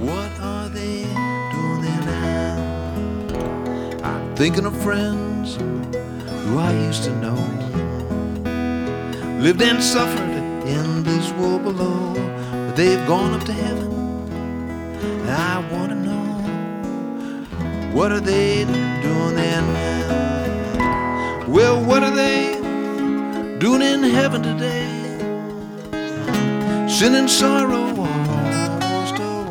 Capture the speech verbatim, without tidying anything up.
What are they doing there now? I'm thinking of friends who I used to know, lived and suffered in this world below, but they've gone up to heaven. And I want to know, what are they doing there now? Well, what are they doing in heaven today? Sin and sorrow